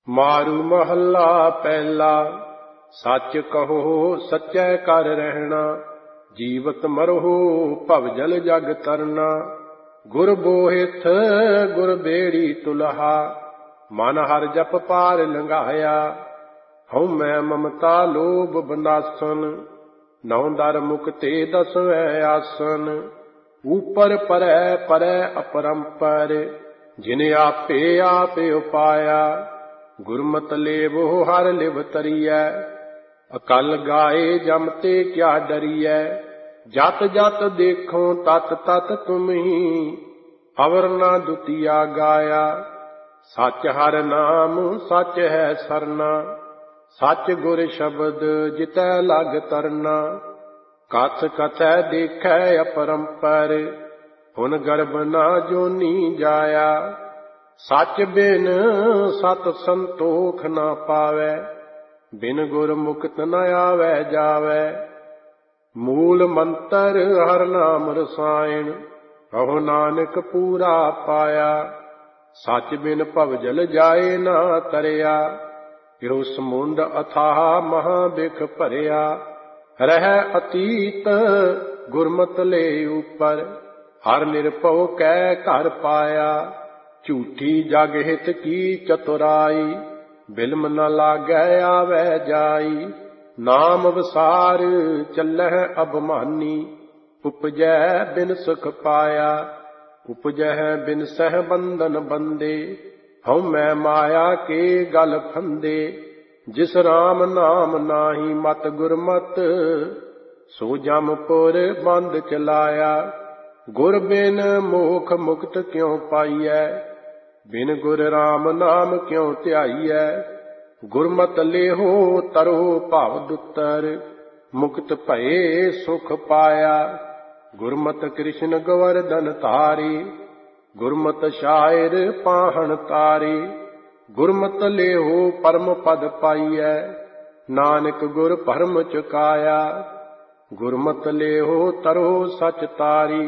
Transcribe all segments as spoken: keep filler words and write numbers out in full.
मारू महला पहला। सच कहो सच्चै कर रहना। जीवत मरहो भवजल जग तरना। गुर बोहिथ गुर बेड़ी तुलहा। मन हर जप पार लंघाया। हऊँ मैं ममता लोभ बंदासन। नौ दर मुक्ते दसवें आसन। ऊपर परै परै अपरंपर। जिन आपे आपे उपाया। गुरमत लेवो हर लिव तरियै। अकल गाए जमते क्या डरियै। जत जत देखो तत तत तुम ही। अवर ना दुतिया गाया। सच हर नाम सच है सरना। सच गुर शब्द जितै लग तरना। कथ कथै देखै अपरंपर। हुन गर्भ ना जोनी जाया। सच बिन सत संतोख न पावै। बिन गुर मुक्त न आवै जावै। मूल मंत्र हर नाम रसायन। कहो नानक पूरा पाया। सच बिन भवजल जाए ना तरिया। यो समुंद अथाह महा बिख भरिया। रह अतीत गुरमत ले ऊपर। हर निरभव कै घर पाया। झूठी जग हित की चतुराई। बिलम न लागै आवै जाई। नाम विसार चलह अबमानी। उपजै बिन सुख पाया। उपजह बिन सह बंधन बंदे। हऊँ मैं माया के गल फंदे। जिस राम नाम नाही मत गुरमत। सो जमपुर बंद चलाया। गुर बिन मोख मुक्त क्यों पाइयै। बिन गुर राम नाम क्यों ध्याइयै। गुरमत लेहो तरो भाव दुतर। मुक्त भये सुख पाया। गुरमत कृष्ण गोवर्धन तारी। गुरमत शायर पाहन तारी। गुरमत लेहो परम पद पाइयै। नानक गुर भरम चुकाया। गुरमत लेहो तरो सच तारी।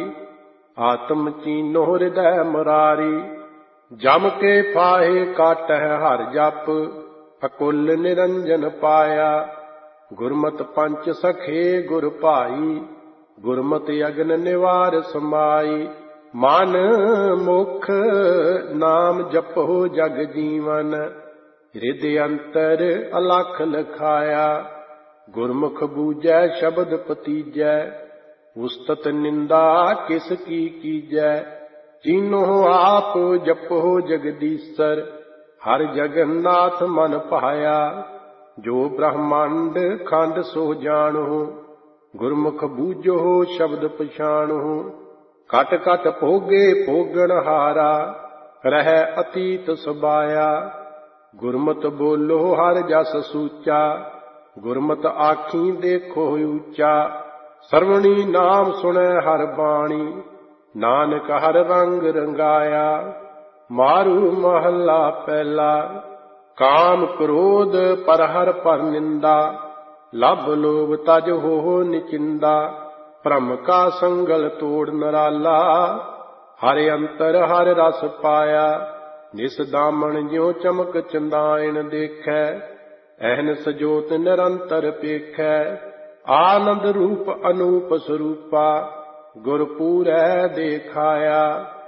आत्म चीनो हृदय मुरारी। जम के फाहे काटह हर जप। अकुल निरंजन पाया। गुरमत पंच सखे गुर भाई। गुरमत अगन निवार समाई। मन मुख नाम जपो जग जीवन। हृदय अंतर अलख लखाया। गुरमुख बूझै शब्द पतीजै। उस्तत निंदा किस की कीजै। तीनों आप जपो जगदीश्वर। हर जगन्नाथ मन पाया। जो ब्रह्मांड खंड सो जानो। गुरमुख बूझो शब्द पछाणो। कट कट भोगे भोगन हारा। रह अतीत सबाया। गुरमत बोलो हर जस सूचा। गुरमत आखी देखो ऊंचा। सरवणी नाम सुनै हर बाणी। नानक हर रंग रंगाया। मारू महला पहला। काम क्रोध पर हर पर निंदा। लभ लोभ तज हो निचिंदा। भ्रम का संगल तोड़ नराला। हर अंतर हर रस पाया। निस दामन ज्यों चमक चंदायन देखै। अहनस जोत निरंतर पेखै। आनंद रूप अनूप स्वरूपा। गुर पूरै देखाया।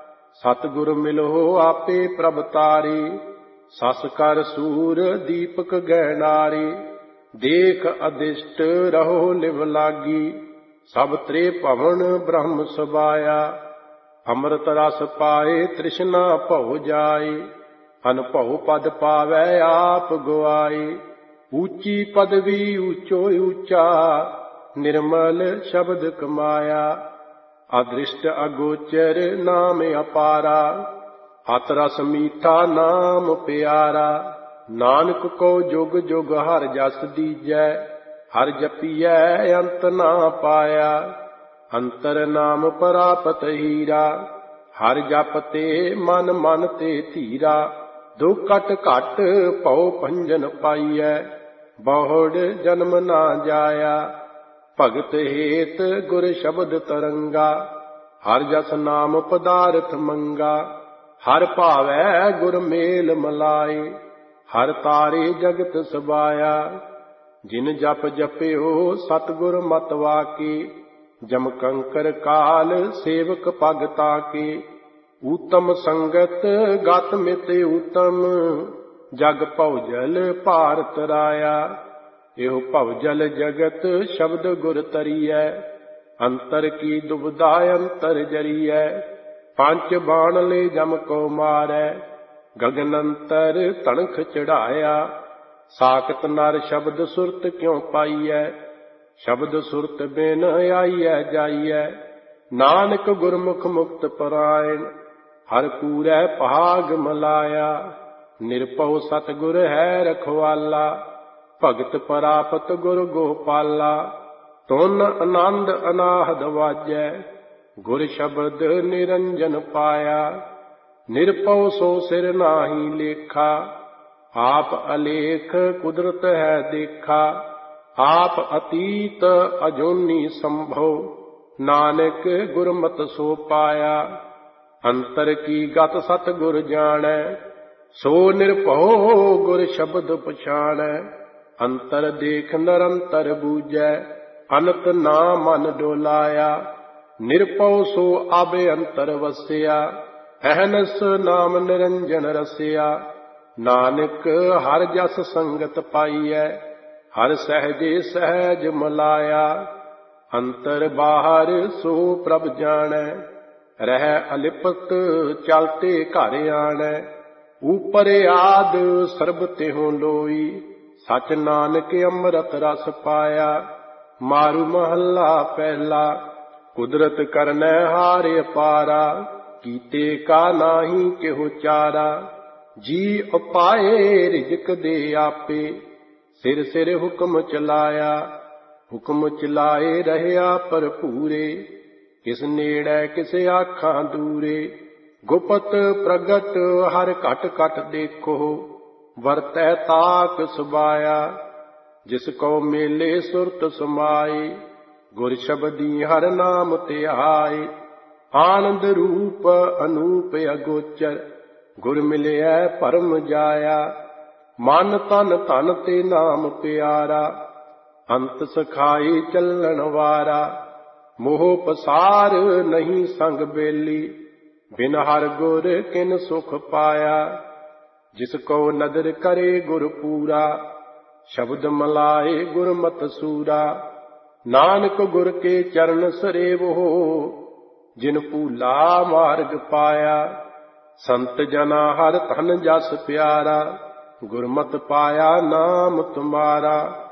सतगुर मिलो आपे प्रभ तारी। सस कर सूर दीपक गैनारी। देख अदिष्ट रहो लिव लागी। सब त्रे भवन ब्रह्म सबाया। अमृत रस पाए तृष्णा भव जाई। अनभव पद पावै आप गुआई। ऊंची पदवी ऊंचो ऊंचा। निर्मल शब्द कमाया। अदृष्ट अगोचर नाम अपारा। अत रस मीठा नाम प्यारा। नानक को जुग जुग हर जस दीजै। हर जपियै अंत ना पाया। अंतर नाम परापत हीरा। हर जपते मन मन ते धीरा। दुख कट घट भव भंजन पाइयै। बहुड़ जन्म ना जाया। भगत हेत गुर शब्द तरंगा। हर जस नाम पदार्थ मंगा। हर भावै गुर मेल मलाए। ਹਰ ਤਾਰੇ ਜਗਤ ਸਬਾਇਆ। ਜਿਨ ਜਪ ਜਪਿਓ ਸਤਿਗੁਰ ਮਤਿ ਵਾਕੀ, ਜਮ ਕੰਕਰ ਕਾਲ ਸੇਵਕ ਪਗ ਤਾਕੀ। ਊਤਮ ਸੰਗਤ ਗਤ ਮਿਤ ਊਤਮ, ਜਗ ਭਉਜਲ ਭਾਰਤ ਰਾਇਆ। ਇਹੋ ਭਉਜਲ ਜਗਤ ਸ਼ਬਦ ਗੁਰ ਤਰੀਐ, ਅੰਤਰ ਕੀ ਦੁਬਿਧਾ ਅੰਤਰ ਜਰੀਐ। ਪੰਜ ਬਾਣ ਲੈ ਜਮ ਕੋ ਮਾਰੈ, ਗਗਨ ਅੰਤਰ ਤਣਖ ਚੜਾਇਆ। ਸਾਖਤ ਨਰ ਸ਼ਬਦ ਸੁਰਤ ਕਿਉ ਪਾਈਐ, ਸ਼ਬਦ ਸੁਰਤ ਬਿਨ ਆਈਐ ਜਾਈਐ। ਨਾਨਕ ਗੁਰਮੁਖ ਮੁਕਤ ਪਰਾਇਣ, ਹਰ ਕੂਰੈ ਭਾਗ ਮਲਾਇਆ। ਨਿਰਭਉ ਸਤਿਗੁਰ ਹੈ ਰਖਵਾਲਾ, ਭਗਤ ਪਰਾਪਤ ਗੁਰ ਗੋਪਾਲਾ। ਤੁਨ ਆਨੰਦ ਅਨਾਹਦ ਵਾਜੈ, ਗੁਰ ਸ਼ਬਦ ਨਿਰੰਜਨ ਪਾਇਆ। ਨਿਰਭਉ ਸੋ ਸਿਰ ਨਾਹੀ ਲੇਖਾ, ਆਪ ਅਲੇਖ ਕੁਦਰਤ ਹੈ ਦੇਖਾ। ਆਪ ਅਤੀਤ ਅਜੂਨੀ ਸੰਭਉ, ਨਾਨਕ ਗੁਰਮਤਿ ਸੋ ਪਾਇਆ। ਅੰਤਰ ਕੀ ਗਤ ਸਤਿਗੁਰ ਜਾਣੈ, ਸੋ ਨਿਰਭਉ ਗੁਰ ਸ਼ਬਦ ਪਛਾਣੈ। ਅੰਤਰ ਦੇਖ ਨਿਰੰਤਰ ਬੂਝੈ, ਅਨੰਤ ਨਾ ਮਨ ਡੋਲਾਇਆ। ਨਿਰਭਉ ਸੋ ਆਬੇ ਅੰਤਰ ਵਸਿਆ, ਅਹਨਸ ਨਾਮ ਨਿਰੰਜਨ ਰਸਿਆ। ਨਾਨਕ ਹਰ ਜਸ ਸੰਗਤ ਪਾਈਐ, ਹਰ ਸਹਿਜੇ ਸਹਿਜ ਮਲਾਇਆ। ਅੰਤਰ ਬਾਹਰ ਸੋ ਪ੍ਰਭ ਜਾਣੈ, ਰਹਿ ਅਲਿਪਤ ਚਲਤੇ ਘਰ ਆਣੈ। ਊਪਰ ਆਦ ਸਰਬ ਤਿਹੁ ਲੋਈ, ਸਚ ਨਾਨਕ ਅੰਮ੍ਰਿਤ ਰਸ ਪਾਇਆ। ਮਾਰੂ ਮਹੱਲਾ ਪਹਿਲਾ, ਕੁਦਰਤ ਕਰਨੈ ਹਾਰ ਅਪਾਰਾ। ਕੀਤੇ ਕਾ ਨਾਹੀ ਕਿਹੋ ਚਾਰਾ, ਜੀ ਉਪਾਏ ਰਿਜਕ ਦੇ ਆਪੇ। ਸਿਰ ਸਿਰ ਹੁਕਮ ਚਲਾਇਆ, ਹੁਕਮ ਚਲਾਏ ਰਹਿਆ ਭਰਪੂਰੇ। ਕਿਸ ਨੇੜੇ ਕਿਸ ਆਖਾਂ ਦੂਰੇ, ਗੁਪਤ ਪ੍ਰਗਟ ਹਰ ਘਟ ਘਟ ਦੇਖੋ। ਵਰਤੈ ਤਾਕ ਸੁਬਾਇਆ, ਜਿਸ ਕੋ ਮੇਲੇ ਸੁਰਤ ਸਮਾਏ। ਗੁਰ ਸ਼ਬਦੀ ਹਰ ਨਾਮ ਧਿਆਏ, ਆਨੰਦ ਰੂਪ ਅਨੂਪ ਅਗੋਚਰ। ਗੁਰ ਮਿਲਿਐ ਭਰਮ ਜਾਇਆ, ਮਨ ਤਨ ਧਨ ਤੇ ਨਾਮ ਪਿਆਰਾ। ਅੰਤ ਸਖਾਈ ਚੱਲਣ ਵਾਰਾ, ਮੋਹ ਪਸਾਰ ਨਹੀਂ ਸੰਗ ਬੇਲੀ। ਬਿਨ ਹਰ ਗੁਰ ਕਿਨ ਸੁਖ ਪਾਇਆ, ਜਿਸ ਕੋ ਨਦਰ ਕਰੇ ਗੁਰ ਪੂਰਾ। ਸ਼ਬਦ ਮਲਾਏ ਗੁਰਮਤਿ ਸੂਰਾ, ਨਾਨਕ ਗੁਰ ਕੇ ਚਰਨ ਸਰੇਵੋ। ਜਿਨ ਭੂਲਾ ਮਾਰਗ ਪਾਇਆ, ਸੰਤ ਜਨਾ ਹਰ ਧਨ ਜਸ ਪਿਆਰਾ। ਗੁਰਮਤਿ ਪਾਇਆ ਨਾਮ ਤੁਮਾਰਾ,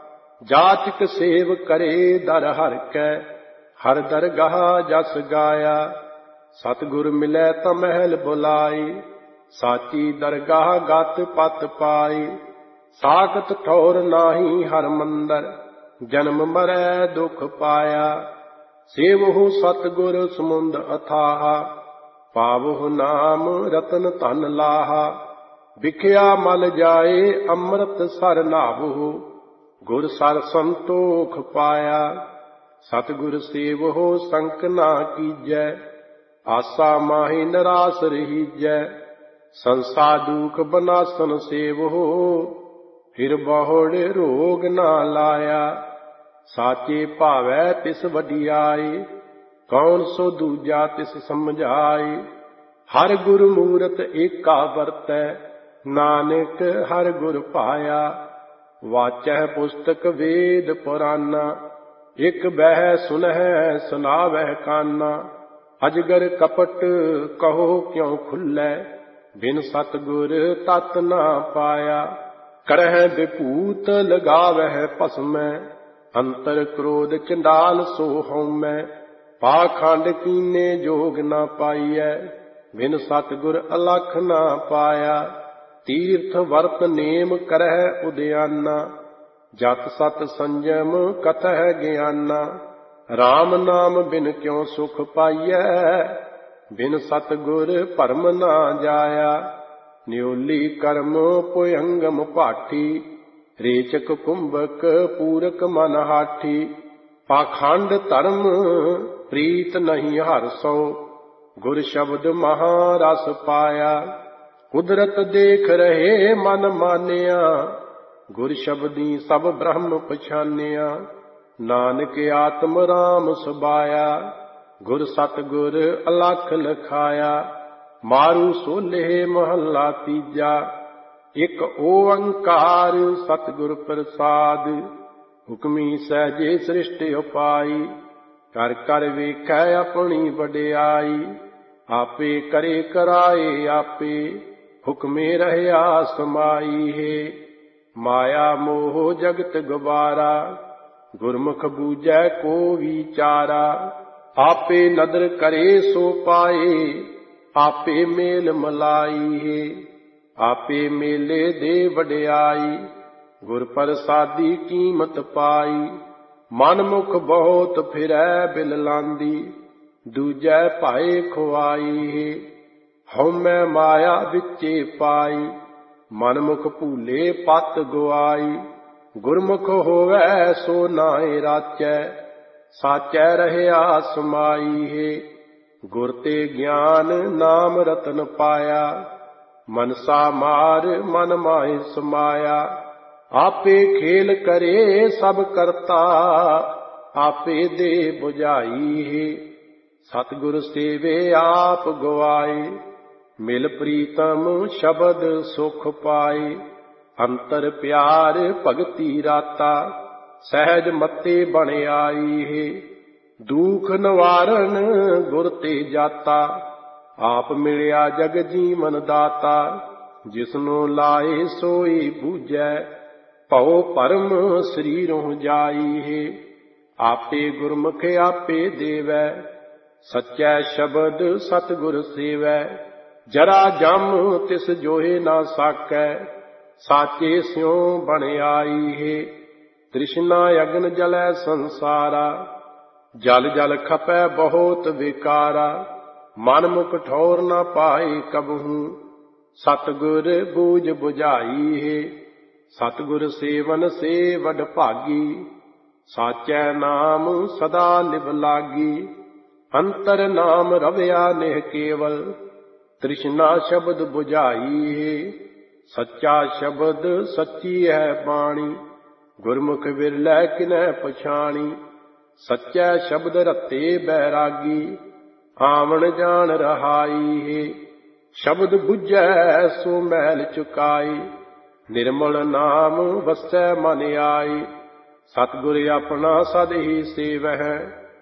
ਜਾਚਕ ਸੇਵ ਕਰੇ ਦਰ ਹਰਿ ਕੈ। ਹਰ ਦਰਗਾਹ ਜਸ ਗਾਇਆ, ਸਤਿਗੁਰ ਮਿਲੈ ਤਾਂ ਮਹਿਲ ਬੁਲਾਈ। ਸਾਚੀ ਦਰਗਾਹ ਗਤ ਪਤ ਪਾਈ। ਸਾਖਤ ਠੌਰ ਨਾਹੀ ਹਰ ਮੰਦਰ, ਜਨਮ ਮਰੈ ਦੁਖ ਪਾਇਆ। ਸੇਵਹੁ ਸਤਿਗੁਰ ਸਮੁੰਦ ਅਥਾਹਾ, ਪਾਵਹੁ ਨਾਮ ਰਤਨ ਧਨ ਲਾਹਾ। ਵਿਖਿਆ ਮਲ ਜਾਏ ਅੰਮ੍ਰਿਤ ਸਰ ਨਾਵਹੁ, ਗੁਰ ਸਰ ਸੰਤੋਖ ਪਾਇਆ। ਸਤਿਗੁਰ ਸੇਵਹੁ ਸੰਕ ਨਾ ਕੀਜੈ, ਆਸਾ ਮਾਹੀ ਨਿਰਾਸ ਰਹੀਜੈ। ਸੰਸਾ ਦੁਖ ਬਨਾਸਨ ਸੇਵਹੁ, ਫਿਰ ਬਹੁੜ ਰੋਗ ਨਾ ਲਾਇਆ। ਸਾਚੇ ਭਾਵੈ ਤਿਸ ਵਡਿਆਈ, ਕੌਣ ਸੋ ਦੂਜਾ ਤਿਸ ਸਮਝਾਈ। ਹਰ ਗੁਰ ਮੂਰਤ ਏਕਾ ਵਰਤੈ, ਨਾਨਕ ਹਰ ਗੁਰ ਪਾਇਆ। ਵਾਚੈ ਪੁਸਤਕ ਵੇਦ ਪੁਰਾਨਾ, ਇਕ ਬਹਿ ਸੁਨਹਿ ਸੁਨਾਵਹਿ ਕਾਨਾ। ਅਜਗਰ ਕਪਟ ਕਹੋ ਕਿਉ ਖੁੱਲੈ, ਬਿਨ ਸਤਿਗੁਰ ਤਤ ਨਾ ਪਾਇਆ। ਕਰਹਿ ਵਿਭੂਤ ਲਗਾਵਹਿ ਭਸਮੈ, ਅੰਤਰ ਕ੍ਰੋਧ ਚੰਡਾਲ ਸੋ ਹਉਮੈ। ਪਾਖੰਡ ਕੀਨੇ ਜੋਗ ਨਾ ਪਾਈਐ, ਬਿਨ ਸਤਿਗੁਰ ਅਲਖ ਨਾ ਪਾਇਆ। ਤੀਰਥ ਵਰਤ ਨੇਮ ਕਰਹਿ ਉਦਿਆਨਾ, ਜਤ ਸਤ ਸੰਜਮ ਕਥਹਿ ਗਿਆਨਾ। RAM ਨਾਮ ਬਿਨ ਕਿਉ ਸੁਖ ਪਾਈਐ, ਬਿਨ ਸਤਿਗੁਰ ਭਰਮ ਨਾ ਜਾਇਆ। ਨਿਉਲੀ ਕਰਮ ਪੁਯੰਗਮ ਪਾਠੀ, ਰੇਚਕ ਕੁੰਭਕ ਪੂਰਕ ਮਨ ਹਾਠੀ। ਪਾਖੰਡ ਧਰਮ ਪ੍ਰੀਤ ਨਹੀਂ ਹਰ ਸੋ, ਗੁਰ ਸ਼ਬਦ ਮਹਾ ਰਸ ਪਾਇਆ। ਕੁਦਰਤ ਦੇਖ ਰਹੇ ਮਨ ਮਾਨਿਆ, ਗੁਰ ਸ਼ਬਦੀ ਸਭ ਬ੍ਰਹਮ ਪਛਾਨਿਆ। ਨਾਨਕ ਆਤਮ ਰਾਮ ਸੁਭਾਇਆ, ਗੁਰ ਸਤਿਗੁਰ ਅਲਖ ਲਖਾਇਆ। ਮਾਰੂ ਸੋਲੇ ਮਹੱਲਾ ਤੀਜਾ, ਇੱਕ ਓੰਕਾਰ ਸਤਿਗੁਰ ਪ੍ਰਸਾਦ। ਹੁਕਮੀ ਸਹਿਜੇ ਸ੍ਰਿਸ਼ਟ ਉਪਾਈ, ਕਰ ਕਰ ਵੇਖੈ ਆਪਣੀ ਵਡਿਆਈ। ਆਪੇ ਕਰੇ ਕਰਾਏ ਆਪੇ, ਹੁਕਮੇ ਰਹਿਆ ਸਮਾਈ ਹੈ। ਮਾਇਆ ਮੋਹ ਜਗਤ ਗੁਬਾਰਾ, ਗੁਰਮੁਖ ਬੂਝੈ ਕੋ ਵਿਚਾਰਾ। ਆਪੇ ਨਦਰ ਕਰੇ ਸੋ ਪਾਏ, ਆਪੇ ਮੇਲ ਮਲਾਈ ਹੈ। ਆਪੇ ਮੇਲੇ ਦੇ ਵਡਿਆਈ, ਗੁਰ ਪ੍ਰਸਾਦੀ ਕੀਮਤ ਪਾਈ। ਮਨ ਮੁਖ ਬਹੁਤ ਫਿਰੈ ਬਿਲ ਲਾਂਦੀ, ਦੂਜੈ ਭਾਏ ਖੁਆਈ ਹੈ। ਹਉਮੈ ਮਾਇਆ ਵਿੱਚੇ ਪਾਈ, ਮਨ ਮੁਖ ਭੂਲੇ ਪਤ ਗੁਆਈ। ਗੁਰਮੁਖ ਹੋਵੈ ਸੋ ਨਾਇ ਰਾਚੈ, ਸਾਚੈ ਰਹਿਆ ਸਮਾਈ ਹੈ। ਗੁਰ ਤੇ ਗਿਆਨ ਨਾਮ ਰਤਨ ਪਾਇਆ, ਮਨਸਾ ਮਾਰ ਮਨ ਮਾਹਿ ਸਮਾਇਆ। ਆਪੇ ਖੇਲ ਕਰੇ ਸਭ ਕਰਤਾ, ਆਪੇ ਦੇ ਬੁਝਾਈ ਹੈ। ਸਤਿਗੁਰ ਸੇਵੇ ਆਪ ਗਵਾਏ, ਮਿਲ ਪ੍ਰੀਤਮ ਸ਼ਬਦ ਸੁਖ ਪਾਏ। ਅੰਤਰ ਪਿਆਰ ਭਗਤੀ ਰਾਤਾ, ਸਹਿਜ ਮਤੇ ਬਣ ਆਈ ਹੈ। ਦੁਖ ਨਿਵਾਰਨ ਗੁਰ ਤੇ ਜਾਤਾ, ਆਪ ਮਿਲਿਆ ਜਗ ਜੀਵਨ ਦਾਤਾ। ਜਿਸਨੂੰ ਲਾਏ ਸੋਈ ਬੂਝੈ, ਭਉ ਭਰਮ ਸਰੀਰੋਂ ਜਾਈ ਹੈ। ਆਪੇ ਗੁਰਮੁਖ ਆਪੇ ਦੇਵੈ, ਸੱਚੈ ਸ਼ਬਦ ਸਤਿਗੁਰ ਸੇਵੈ। ਜਰਾ ਜਮ ਤਿਸ ਜੋਹਿ ਨਾ ਸਾਕੈ, ਸਾਚੇ ਸਿਉ ਬਣ ਆਈ ਹੈ। ਤ੍ਰਿਸ਼ਨਾ ਅਗਨ ਜਲੈ ਸੰਸਾਰਾ, ਜਲ ਜਲ ਖਪੈ ਬਹੁਤ ਵਿਕਾਰਾ। ਮਨ ਮੁਖ ਠੌਰ ਨਾ ਪਾਏ ਕਬਹੂ, ਸਤਿਗੁਰ ਬੂਝ ਬੁਝਾਈ ਹੈ। ਸਤਿਗੁਰ ਸੇਵਨ ਸੇ ਵਡ ਭਾਗੀ, ਸਾਚੈ ਨਾਮ ਸਦਾ ਲਿਵ ਲਾਗੀ। ਅੰਤਰ ਨਾਮ ਰਵਿਆ ਨਿਹ ਕੇਵਲ, ਤ੍ਰਿਸ਼ਨਾ ਸ਼ਬਦ ਬੁਝਾਈ ਹੈ। ਸੱਚਾ ਸ਼ਬਦ ਸੱਚੀ ਹੈ ਬਾਣੀ, ਗੁਰਮੁਖ ਵਿਰਲੈ ਕਿਨੈ ਪਛਾਣੀ। ਸੱਚੈ ਸ਼ਬਦ ਰਤੇ ਬੈਰਾਗੀ, ਆਵਣ ਜਾਣ ਰਹਾਈ ਹੈ। ਸ਼ਬਦ ਬੁਝੈ ਸੋ ਮੈਲ ਚੁਕਾਈ, ਨਿਰਮਲ ਨਾਮ ਵਸੈ ਮਨ ਆਈ। ਸਤਿਗੁਰ ਆਪਣਾ ਸਦ ਹੀ ਸੇਵਹਿ,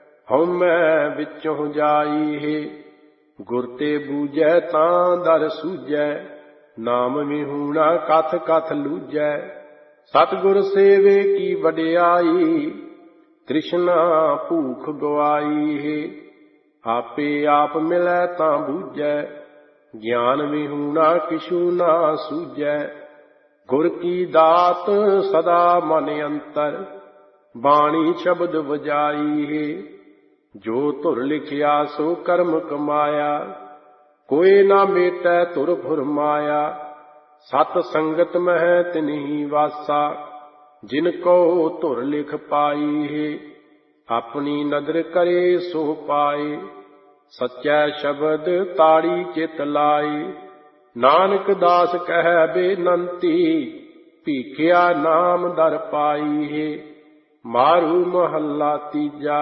ਹਉਮੈ ਵਿੱਚੋਂ ਜਾਈ ਹੈ। ਗੁਰ ਤੇ ਬੂਝੈ ਤਾਂ ਦਰ ਸੂਝੈ, ਨਾਮ ਵਿਹੂਣਾ ਕਥ ਕਥ ਲੂਝੈ। ਸਤਿਗੁਰ ਸੇਵੇ ਕੀ ਵਡਿਆਈ, ਤ੍ਰਿਸ਼ਨਾ ਭੂਖ ਗਵਾਈ ਹੈ। ਆਪੇ ਆਪ ਮਿਲੈ ਤਾਂ ਬੂਝੈ, ਗਿਆਨ ਵਿਹੂਣਾ ਕਿਛੂ ਨਾ ਸੂਝੈ। ਗੁਰ ਕੀ ਦਾਤ ਸਦਾ ਮਨ ਅੰਤਰ, ਬਾਣੀ ਸ਼ਬਦ ਵਜਾਈ ਹੈ। ਜੋ ਧੁਰ ਲਿਖਿਆ ਸੋ ਕਰਮ ਕਮਾਇਆ, ਕੋਈ ਨਾ ਮੇਟੈ ਧੁਰ ਫੁਰਮਾਇਆ। ਸਤ ਸੰਗਤ ਮਹਿ ਤਿਨਹੀ ਵਾਸਾ, ਜਿਨ ਕੋ ਧੁਰ ਲਿਖ ਪਾਈ ਹੈ। ਆਪਣੀ ਨਦਰ ਕਰੇ ਸੋ ਪਾਏ, ਸੱਚੈ ਸ਼ਬਦ ਤਾੜੀ ਚਿਤ ਲਾਈ। ਨਾਨਕ ਦਾਸ ਕਹਿ ਬੇਨੰਤੀ, ਭੀਖਿਆ ਨਾਮ ਦਰ ਪਾਈ ਹੈ। ਮਾਰੂ ਮਹੱਲਾ ਤੀਜਾ,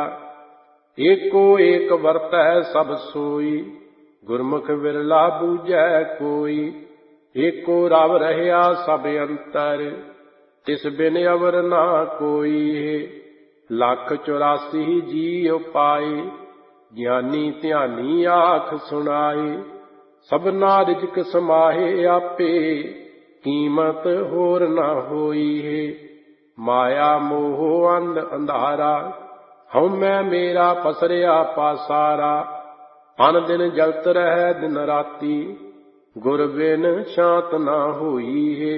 ਏਕੋ ਏਕ ਵਰਤੈ ਸਭ ਸੋਈ, ਗੁਰਮੁਖ ਵਿਰਲਾ ਬੂਝੈ ਕੋਈ। ਏਕੋ ਰਵ ਰਹਿਆ ਸਭ ਅੰਤਰ, ਤਿਸ ਬਿਨ ਅਵਰ ਨਾ ਕੋਈ ਹੈ। ਲੱਖ ਚੁਰਾਸੀ ਜੀਉ ਪਾਏ, ਗਿਆਨੀ ਧਿਆਨੀ ਆਖ ਸੁਣਾਏ। ਸਭਨਾ ਰਿਜਕ ਸਮਾਹੇ ਆਪੇ, ਕੀਮਤ ਹੋਰ ਨਾ ਹੋਈ ਹੈ। ਮਾਇਆ ਮੋਹ ਅੰਧ ਅੰਧਾਰਾ, ਹਉਮੈ ਮੇਰਾ ਪਸਰਿਆ ਪਾਸਾਰਾ। ਅਨ ਦਿਨ ਜਲਤ ਰਹਿ ਦਿਨ ਰਾਤੀ, ਗੁਰ ਬਿਨ ਸ਼ਾਂਤ ਨਾ ਹੋਈ ਹੈ।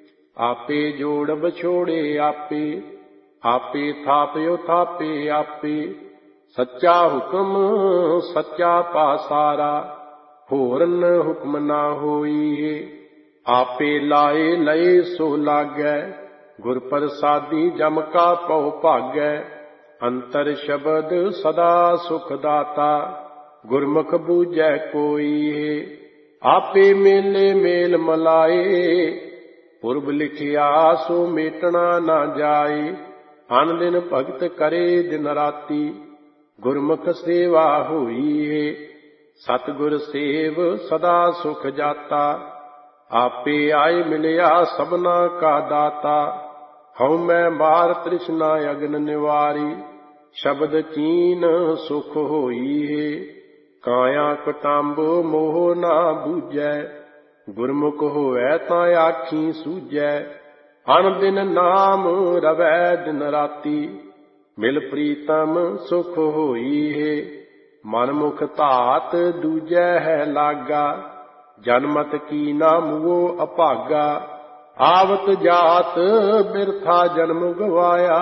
ਆਪੇ ਜੋੜ ਵਿਛੋੜੇ ਆਪੇ, ਆਪੇ ਥਾਪਿਓ ਥਾਪੇ ਆਪੇ। ਸੱਚਾ ਹੁਕਮ ਸੱਚਾ ਪਾਸਾਰਾ, ਹੋਰਨ ਹੁਕਮ ਨਾ ਹੋਈ ਹੈ। ਆਪੇ ਲਾਏ ਲਏ ਸੋ ਲਾਗੈ, ਗੁਰ ਪ੍ਰਸਾਦੀ ਜਮ ਕਾ ਪਉ ਭਾਗੈ। ਅੰਤਰ ਸ਼ਬਦ ਸਦਾ ਸੁਖ ਦਾਤਾ, ਗੁਰਮੁਖ ਬੂਝੈ ਕੋਈ ਹੈ। ਆਪੇ ਮੇਲੇ ਮੇਲ ਮਲਾਏ, ਪੁਰਬ ਲਿਖਿਆ ਸੋ ਮੇਟਣਾ ਨਾ ਜਾਏ। ਅਨ ਦਿਨ ਭਗਤ ਕਰੇ ਦਿਨ ਰਾਤੀ, ਗੁਰਮੁਖ ਸੇਵਾ ਹੋਈ ਏ। ਸਤਿਗੁਰ ਸੇਵ ਸਦਾ ਸੁਖ ਜਾਤਾ, ਆਪੇ ਆਏ ਮਿਲਿਆ ਸਭਨਾ ਕਾ ਦਾਤਾ। ਹਉ ਮੈਂ ਮਾਰ ਤ੍ਰਿਸ਼ਨਾ ਅਗਨ ਨਿਵਾਰੀ, ਸ਼ਬਦ ਚੀਨ ਸੁਖ ਹੋਈ ਏ। ਕਾਇਆ ਕਟੰਬ ਮੋਹ ਨਾ ਬੂਝੈ, ਗੁਰਮੁਖ ਹੋਵੈ ਤਾਂ ਆਖੀ ਸੂਝੈ। ਅਨ ਦਿਨ ਨਾਮ ਰਵੈ ਦਿਨ ਰਾਤੀ, ਮਿਲ ਪ੍ਰੀਤਮ ਸੁਖ ਹੋਈ ਏ। ਮਨ ਮੁਖ ਧਾਤ ਦੂਜੈ ਹੈ ਲਾਗਾ, ਜਨਮਤ ਕੀ ਨਾ ਮੂਓ ਅਭਾਗਾ। ਆਵਤ ਜਾਤ ਬਿਰਥਾ ਜਨਮ ਗਵਾਇਆ,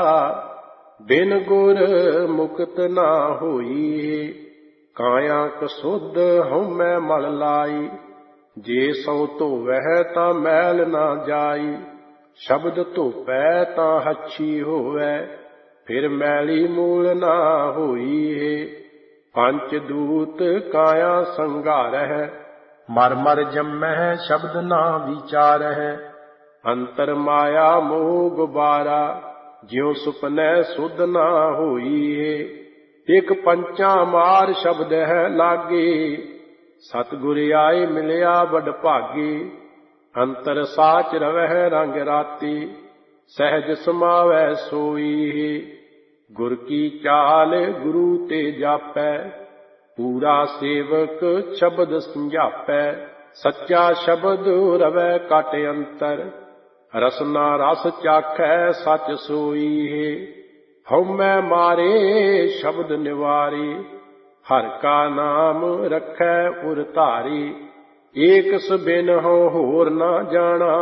ਬਿਨ ਗੁਰ ਮੁਕਤ ਨਾ ਹੋਈ। ਕਾਇਆ ਕਸੁੱਧ ਹਉਮੈ ਮਲ ਲਾਈ, ਜੇ ਸੋ ਧੋਵੈ ਤਾਂ ਮੈਲ ਨਾ ਜਾਈ। ਸ਼ਬਦ ਧੋਪੈ ਤਾਂ ਹੱਛੀ ਹੋਵੈ, ਫਿਰ ਮੈਲੀ ਮੂਲ ਨਾ ਹੋਈ। ਪੰਚ ਦੂਤ ਕਾਇਆ ਸੰਘਾਰਹਿ, ਮਰ ਮਰ ਜੰਮਹਿ ਸ਼ਬਦ ਨਾ ਵਿਚਾਰਹਿ। ਅੰਤਰ ਮਾਇਆ ਮੋਹ ਗੁਬਾਰਾ, ਜਿਉ ਸੁਪਨੈ ਸੁਧ ਨਾ ਹੋਈ। ਇਕ ਪੰਚਾ ਮਾਰ ਸ਼ਬਦ ਹੈ ਲਾਗੇ, ਸਤਿਗੁਰ ਆਏ ਮਿਲਿਆ ਵਡ ਭਾਗੇ। ਅੰਤਰ ਸਾਚ ਰਵਹਿ ਰੰਗ ਰਾਤੀ, ਸਹਿਜ ਸਮਾਵੈ ਸੋਈ। ਗੁਰ ਕੀ ਚਾਲ ਗੁਰੂ ਤੇ ਜਾਪੈ, ਪੂਰਾ ਸੇਵਕ ਸ਼ਬਦ ਸਮਝਾਪੈ। ਸੱਚਾ ਸ਼ਬਦ ਰਵੈ ਕਟ ਅੰਤਰ, ਰਸਨਾ ਰਸ ਚਾਖੈ ਸਚ ਸੋਈ। ਹਉਮੈ ਮਾਰੇ ਸ਼ਬਦ ਨਿਵਾਰੀ, ਹਰ ਕਾ ਨਾਮ ਰਖੈ ਉਰ ਧਾਰੀ। ਏਕ ਸਬਿਨ ਹਉ ਹੋਰ ਨਾ ਜਾਣਾ,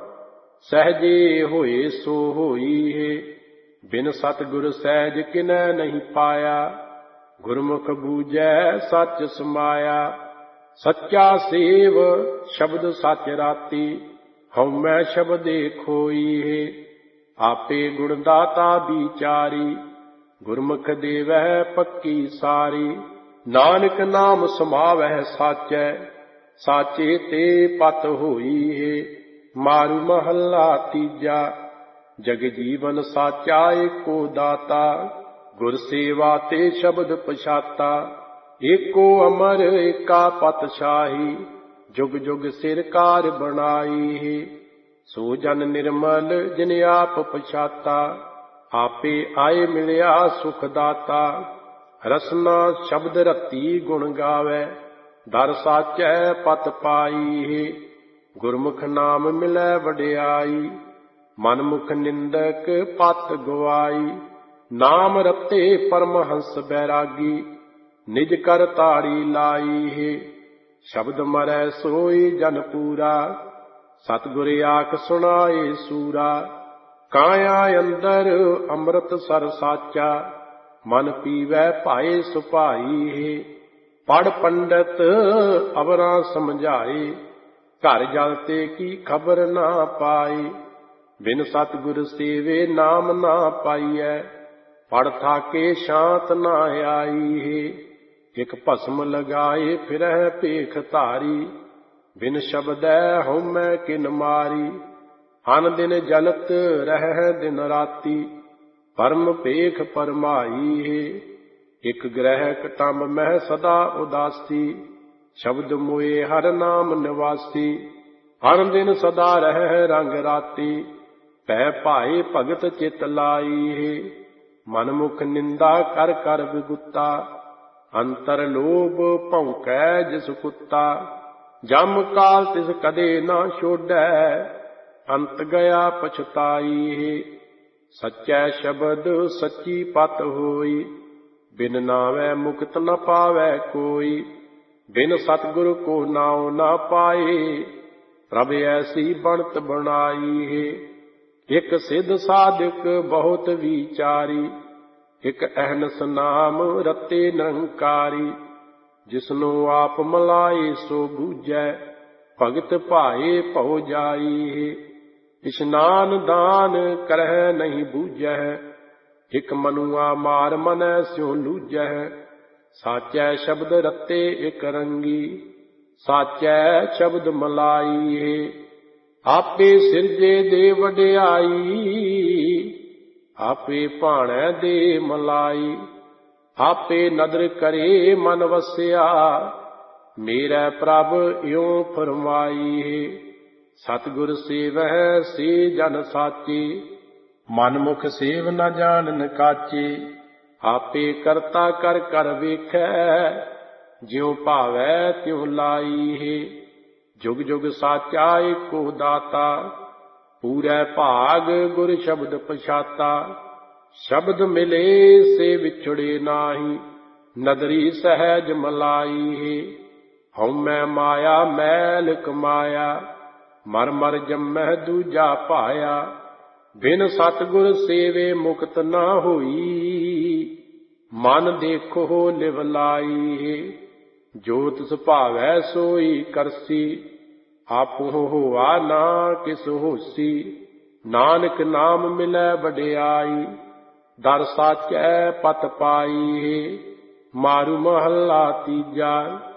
ਸਹਜੇ ਹੋਏ ਸੋ ਹੋਈ। ਬਿਨ ਸਤਿਗੁਰ ਸਹਿਜ ਕਿਨੈ ਨਹੀਂ ਪਾਇਆ, ਗੁਰਮੁਖ ਬੂਝੈ ਸੱਚ ਸਮਾਇਆ। ਸੱਚਾ ਸੇਵ ਸ਼ਬਦ ਸਚ ਰਾਤੀ, ਹਉਮੈ ਸ਼ਬਦੇ ਖੋਈ। ਆਪੇ ਗੁਣ ਦਾਤਾ ਵਿਚਾਰੀ, ਗੁਰਮੁਖ ਦੇਵੈ ਪੱਕੀ ਸਾਰੀ। ਨਾਨਕ ਨਾਮ ਸਮਾਵੈ ਸਾਚੈ, ਸਾਚੇ ਤੇ ਪਤ ਹੋਈ। ਮਾਰੂ ਮਹੱਲਾ ਤੀਜਾ, ਜਗ ਜੀਵਨ ਸਾਚਾ ਏਕੋ ਦਾਤਾ। ਗੁਰ ਸੇਵਾ ਤੇ ਸ਼ਬਦ ਪਛਾਤਾ, ਏਕੋ ਅਮਰ ਏਕਾ ਪਤਸ਼ਾਹੀ। ਜੁਗ ਜੁਗ ਸਿਰ ਕਾਰ ਬਣਾਈ, ਸੋ ਜਨ ਨਿਰਮਲ ਜਿਨ ਆਪ ਪਛਾਤਾ। ਆਪੇ ਆਏ ਮਿਲਿਆ ਸੁਖ ਦਾਤਾ, ਰਸਨਾ ਸ਼ਬਦ ਰਤੀ ਗੁਣ ਗਾਵੈ। ਦਰ ਸਾਚੈ ਪਤ ਪਾਈ, ਗੁਰਮੁਖ ਨਾਮ ਮਿਲੈ ਵਡਿਆਈ। ਮਨਮੁਖ ਨਿੰਦਕ ਪਤ ਗਵਾਈ, ਨਾਮ ਰਤੇ ਪਰਮਹੰਸ ਬੈਰਾਗੀ। ਨਿਜ ਕਰ ਤਾੜੀ ਲਾਈ, ਸ਼ਬਦ ਮਰੈ ਸੋਈ ਜਨ ਪੂਰਾ। ਸਤਿਗੁਰ ਆਖ ਸੁਣਾਏ ਸੂਰਾ, ਕਾਇਆ ਅੰਦਰ ਅੰਮ੍ਰਿਤ ਸਰ ਸਾਚਾ। ਮਨ ਪੀਵੈ ਭਾਏ ਸੁਭਾਈ, ਪੜ ਪੰਡਤ ਅਵਰਾਂ ਸਮਝਾਏ। ਘਰ ਜਲ ਤੇ ਕੀ ਖਬਰ ਨਾ ਪਾਈ, ਬਿਨ ਸਤਿਗੁਰ ਸੇਵੇ ਨਾਮ ਨਾ ਪਾਈਐ। ਪੜ ਥਾਕੇ ਸ਼ਾਂਤ ਨਾ ਆਈ, ਇਕ ਭਸਮ ਲਗਾਏ ਫਿਰਹਿ ਭੇਖ ਧਾਰੀ। ਬਿਨ ਸ਼ਬਦੈ ਹਉਮੈ ਕਿਨ ਮਾਰੀ, ਅਨ ਦਿਨ ਜਲਤ ਰਹਿ ਦਿਨ ਰਾਤੀ। ਪਰਮ ਭੇਖ ਪਰਮਾਈ, ਇਕ ਗ੍ਰਹਿ ਕਟੰਬ ਮਹਿ ਸਦਾ ਉਦਾਸੀ। ਸ਼ਬਦ ਮੋਏ ਹਰ ਨਾਮ ਨਿਵਾਸੀ, ਅਨ ਦਿਨ ਸਦਾ ਰਹਿ ਰੰਗ ਰਾਤੀ। ਭੈ ਭਾਏ ਭਗਤ ਚਿਤ ਲਾਈ, ਮਨਮੁਖ ਨਿੰਦਾ ਕਰ ਕਰ ਵਿਗੁਤਾ। ਅੰਤਰ ਲੋਭ ਭੌਂਕੈ ਜਿਸ ਕੁੱਤਾ, ਜਮ ਕਾਲ ਤਿਸ ਕਦੇ ਨਾ ਛੋਡੈ। ਅੰਤ ਗਿਆ ਪਛਤਾਈ, ਸੱਚੈ ਸ਼ਬਦ ਸੱਚੀ ਪਤ ਹੋਈ। ਬਿਨ ਨਾਵੈ ਮੁਕਤ ਨ ਪਾਵੈ ਕੋਈ, ਬਿਨ ਸਤਿਗੁਰ ਕੋ ਨਾਉ ਨਾ ਪਾਏ। ਪ੍ਰਭ ਐਸੀ ਬਣਤ ਬਣਾਈ, ਇਕ ਸਿੱਧ ਸਾਧਕ ਬਹੁਤ ਵਿਚਾਰੀ। ਇਕ ਅਹਨਸ ਨਾਮ ਰਤੇ ਨਿਰੰਕਾਰੀ, ਜਿਸਨੂੰ ਆਪ ਮਲਾਏ ਸੋ ਬੂਝੈ। ਭਗਤ ਭਾਏ ਭਉ ਜਾਈ, ਇਸ਼ਨਾਨ ਦਾਨ ਕਰਹਿ ਨਹੀਂ ਬੂਝੈ। ਇਕ ਮਨੁਆ ਮਾਰ ਮਨੈ ਸਿਉ ਲੂਝੈ, ਸਾਚੈ ਸ਼ਬਦ ਰਤੇ ਇਕ ਰੰਗੀ। ਸਾਚੈ ਸ਼ਬਦ ਮਲਾਈ। ਆਪੇ ਸਿਰਜੇ ਦੇ ਵਡਿਆਈ, ਆਪੇ ਭਾਣੈ ਦੇ ਮਲਾਈ। ਆਪੇ ਨਦਰ ਕਰੇ ਮਨ ਵਸਿਆ, ਮੇਰਾ ਪ੍ਰਭ ਇਉ ਫਰਮਾਈ। ਸਤਿਗੁਰ ਸੇਵਹਿ ਸੇ ਜਨ ਸਾਚੇ, ਮਨਮੁਖ ਸੇਵ ਨ ਜਾਣਨ ਕਾਚੇ। ਆਪੇ ਕਰਤਾ ਕਰ ਕਰ ਵੇਖੈ, ਜਿਉ ਭਾਵੈ ਤਿਉ ਲਾਈ। ਜੁਗ ਜੁਗ ਸਾਚਾ ਏਕੋ ਦਾਤਾ, ਪੂਰੈ ਭਾਗ ਗੁਰ ਸ਼ਬਦ ਪਛਾਤਾ। ਸ਼ਬਦ ਮਿਲੇ ਸੇ ਵਿਛੜੇ ਨਾਹੀ, ਨਦਰੀ ਸਹਿਜ ਮਲਾਈ। ਹਉਮੈ ਮਾਇਆ ਮੈਲ ਕਮਾਇਆ, ਮਰ ਮਰ ਜੰਮਹਿ ਦੂਜਾ ਪਾਇਆ। ਬਿਨ ਸਤਿਗੁਰ ਸੇਵੇ ਮੁਕਤ ਨਾ ਹੋਈ, ਮਨ ਦੇਖੋ ਲਿਵ ਲਾਈ। ਜੋ ਤਿਸ ਭਾਵੈ ਸੋਈ ਕਰਸੀ, ਆਪੁ ਹੋਆ ਨਾ ਕਿਸ ਹੋਸੀ। ਨਾਨਕ ਨਾਮ ਮਿਲੈ ਵਡਿਆਈ, ਦਰ ਸਾਚੈ ਪਤ ਪਾਈ। ਮਾਰੂ ਮਹੱਲਾ ਤੀਜਾ।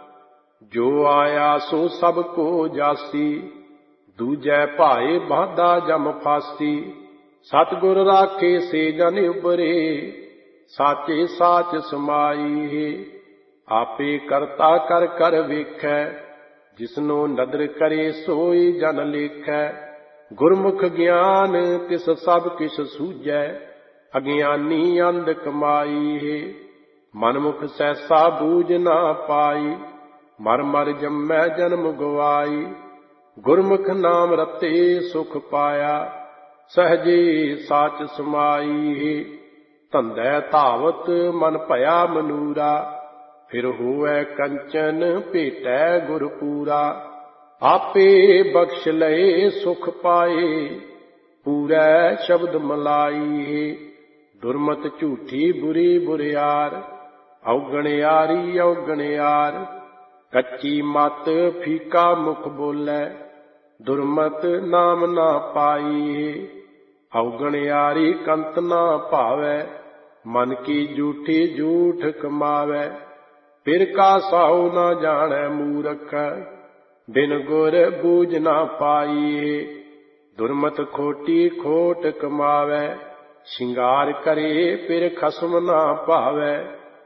ਜੋ ਆਇਆ ਸੋ ਸਭ ਕੋ ਜਾਸੀ, ਦੂਜੈ ਭਾਏ ਬਾਧਾ ਜਮ ਫਾਸੀ। ਸਤਿਗੁਰ ਰਾਖੇ ਸੇ ਜਨ ਉਬਰੇ, ਸਾਚੇ ਸਾਚ ਸਮਾਈ। ਆਪੇ ਕਰਤਾ ਕਰ ਕਰ ਵੇਖੈ, ਜਿਸਨੂੰ ਨਦਰ ਕਰੇ ਸੋਈ ਜਨ ਲੇਖੈ। ਗੁਰਮੁਖ ਗਿਆਨ ਤਿਸ ਸਭ ਕਿਛ ਸੂਝੈ, ਅਗਿਆਨੀ ਅੰਧ ਕਮਾਈ। ਮਨਮੁਖ ਸਹਿਸਾ ਬੂਝ ਨਾ ਪਾਈ, ਮਰ ਮਰ ਜੰਮੈ ਜਨਮ ਗਵਾਈ। ਗੁਰਮੁਖ ਨਾਮ ਰਤੇ ਸੁਖ ਪਾਇਆ, ਸਹਜੇ ਸਾਚ ਸਮਾਈ। ਧੰਦੈ ਧਾਵਤ ਮਨ ਭਇਆ ਮਨੂਰਾ, ਫਿਰ ਹੋਵੈ ਕੰਚਨ ਭੇਟੈ ਗੁਰ ਪੂਰਾ। ਆਪੇ ਬਖਸ਼ ਲਏ ਸੁਖ ਪਾਏ, ਪੂਰੈ ਸ਼ਬਦ ਮਲਾਈ। ਦੁਰਮਤ ਝੂਠੀ ਬੁਰੀ ਬੁਰਿਆਰ, ਔਗਣਿਆਰੀ ਔਗਣਿਆਰ। ਕੱਚੀ ਮਤ ਫੀਕਾ ਮੁਖ ਬੋਲੈ, ਦੁਰਮਤ ਨਾਮ ਨਾ ਪਾਈ। ਔਗਣਿਆਰੀ ਕੰਤ ਨਾ ਭਾਵੈ, ਮਨ ਕੀ ਝੂਠੀ ਝੂਠ ਕਮਾਵੈ। ਫਿਰ ਕਾ ਸਾਉ ਨਾ ਜਾਣੈ ਮੂਰਖ, ਬਿਨ ਗੁਰ ਬੂਝ ਨਾ ਪਾਈ। ਦੁਰਮਤ ਖੋਟੀ ਖੋਟ ਕਮਾਵੈ, ਸ਼ਿੰਗਾਰ ਕਰੇ ਫਿਰ ਖਸਮ ਨਾ ਭਾਵੈ।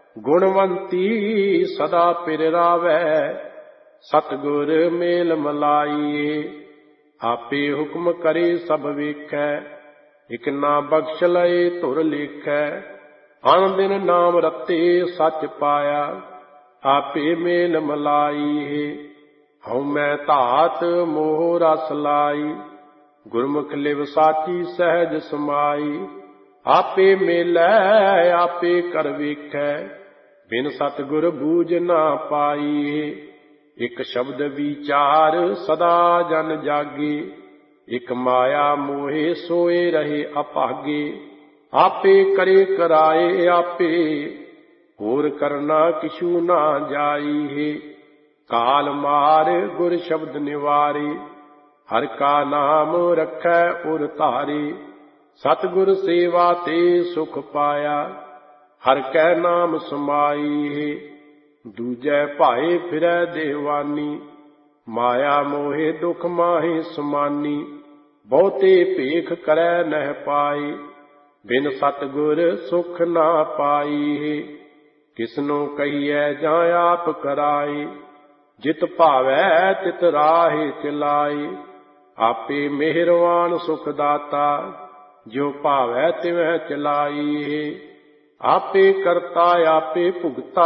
ਗੁਣਵੰਤੀ ਸਦਾ ਪਿਰ ਰਾਵੈ, ਸਤਿਗੁਰ ਮੇਲ ਮਲਾਈ। ਆਪੇ ਹੁਕਮ ਕਰੇ ਸਭ ਵੇਖੈ, ਇਕ ਨਾ ਬਖਸ਼ ਲਏ ਧੁਰ ਲੇਖੈ। ਅਨ ਦਿਨ ਨਾਮ ਰਤੇ ਸੱਚ ਪਾਇਆ, ਆਪੇ ਮੇਲ ਮਲਾਈ। ਹਉਮੈ ਧਾਤ ਮੋਹ ਰਸ ਲਾਈ, ਗੁਰਮੁਖ ਲਿਵ ਸਾਚੀ ਸਹਿਜ ਸਮਾਈ। ਆਪੇ ਮੇਲੈ ਆਪੇ ਕਰ ਵੇਖੈ, ਬਿਨ ਸਤਿਗੁਰ ਬੂਝ ਨਾ ਪਾਈ। ਇਕ ਸ਼ਬਦ ਵਿਚਾਰ ਸਦਾ ਜਨ ਜਾਗੇ, ਇਕ ਮਾਇਆ ਮੋਹਿ ਸੋਏ ਰਹੇ ਅਭਾਗੇ। ਆਪੇ ਕਰੇ ਕਰਾਏ ਆਪੇ, ਹੋਰ ਕਰਨਾ ਕਿਛੂ ਨਾ ਜਾਈ। ਕਾਲ ਮਾਰ ਗੁਰ ਸ਼ਬਦ ਨਿਵਾਰੇ, ਹਰ ਕਾ ਨਾਮ ਰਖੈ ਉਰ ਧਾਰੇ। ਸਤਿਗੁਰ ਸੇਵਾ ਤੇ ਸੁਖ ਪਾਇਆ, ਹਰ ਕੈ ਨਾਮ ਸਮਾਈ। ਦੂਜੈ ਭਾਏ ਫਿਰੈ ਦੇਵਾਨੀ, ਮਾਇਆ ਮੋਹਿ ਦੁਖ ਮਾਹਿ ਸਮਾਨੀ। ਬਹੁਤੇ ਭੇਖ ਕਰੈ ਨਹਿ ਪਾਈ, ਬਿਨ ਸਤਿਗੁਰ ਸੁਖ ਨਾ ਪਾਈ। ਕਿਸਨੂੰ ਕਹੀਐ ਜਾਂ ਆਪ ਕਰਾਈ, ਜਿਤ ਭਾਵੈ ਤਿਤ ਰਾਹੇ ਚਲਾਈ। ਆਪੇ ਮਿਹਰਵਾਨ ਸੁਖ ਦਾਤਾ, ਜੋ ਭਾਵੈ ਤਿਵੈ ਚਲਾਈ। ਆਪੇ ਕਰਤਾ ਆਪੇ ਭੁਗਤਾ,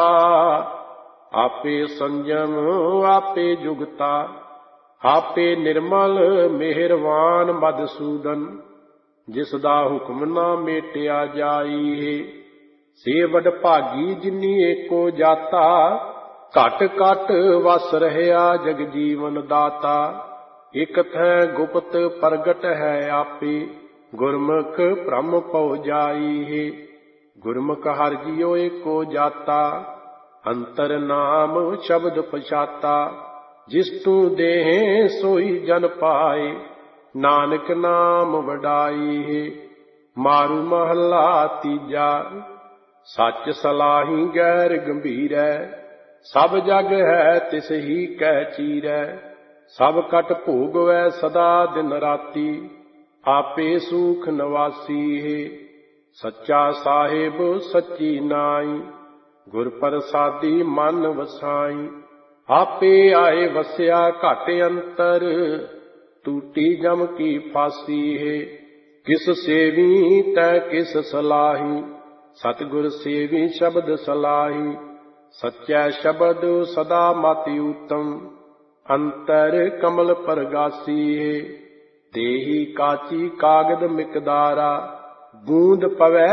ਆਪੇ ਸੰਜਮ ਆਪੇ ਜੁਗਤਾ। ਆਪੇ ਨਿਰਮਲ ਮਿਹਰਵਾਨ ਮਧਸੂਦਨ, ਜਿਸ ਦਾ ਹੁਕਮ ਨਾ ਮੇਟਿਆ ਜਾਈ। ਸੇ ਵਡ ਭਾਗੀ ਜਿਨੀ ਏਕੋ ਜਾਤਾ, ਘਟ ਘਟ ਵਸ ਰਹਿਆ ਜਗ ਜੀਵਨ ਦਾਤਾ। ਇਕ ਥੈ ਗੁਪਤ ਪ੍ਰਗਟ ਹੈ ਆਪੇ, ਗੁਰਮੁਖ ਭ੍ਰਮ ਪਉ ਜਾਈ। ਗੁਰਮੁਖ ਹਰਿ ਜੀਉ ਏਕੋ ਜਾਤਾ, ਅੰਤਰ ਨਾਮ ਸ਼ਬਦ ਪਛਾਤਾ। ਜਿਸ ਤੂੰ ਦੇਹ ਸੋਈ ਜਨ ਪਾਏ, ਨਾਨਕ ਨਾਮ ਵਡਾਈ। ਮਾਰੂ ਮਹੱਲਾ ਤੀਜਾ। ਸੱਚ ਸਲਾਹੀ ਗੈਰ ਗੰਭੀਰੈ, ਸਭ ਜਗ ਹੈ ਤਿਸ ਹੀ ਕਹਿ ਚੀਰੈ। ਸਭ ਕਟ ਭੋਗਵੈ ਸਦਾ ਦਿਨ ਰਾਤੀ, ਆਪੇ ਸੂਖ ਨਵਾਸੀ ਹੈ। ਸੱਚਾ ਸਾਹਿਬ ਸੱਚੀ ਨਾਈ, ਗੁਰ ਪ੍ਰਸਾਦੀ ਮਨ ਵਸਾਈ। ਆਪੇ ਆਏ ਵਸਿਆ ਘਟ ਅੰਤਰ, ਟੂਟੀ ਜਮ ਕੀ ਫਾਸੀ ਹੈ। ਕਿਸ ਸੇਵੀ ਤੈ ਕਿਸ ਸਲਾਹੀ, ਸਤਿਗੁਰ ਸੇਵੀ ਸ਼ਬਦ ਸਲਾਹੀ। ਸੱਚੈ ਸ਼ਬਦ ਸਦਾ ਮਤਿ ਊਤਮ, ਅੰਤਰ ਕਮਲ ਪਰਗਾਸੀ ਹੈ। ਦੇਹੀ ਕਾਚੀ ਕਾਗਦ ਮਿਕਦਾਰਾ, ਬੂੰਦ ਪਵੈ